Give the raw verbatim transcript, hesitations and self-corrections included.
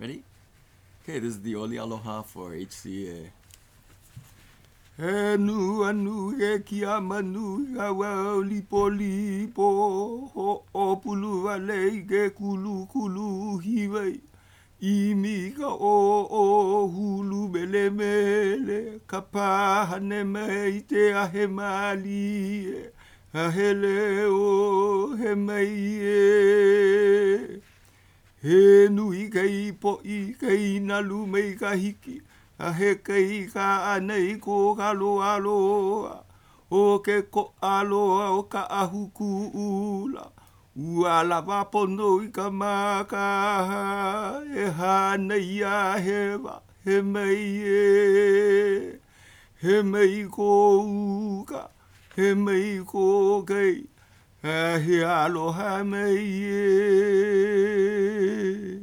Ready? Okay, this is the Oli Aloha for H C A. E nu anu e ki a manu a wau lipo lipo ho o pulu a lei ke kulu kulu hiwai I mi ka o o hulu mele mele ka pahane mai te a he mali e a hele o he mai e he nui kai po I kai nalu mai ka hiki a he kai ka anei ko ka loa loa o ke ko aloa o ka ahuku ula ua lava pono I ka maka e hanei a hewa he mai e he mai ko uka he mai ko kai a he aloha mai e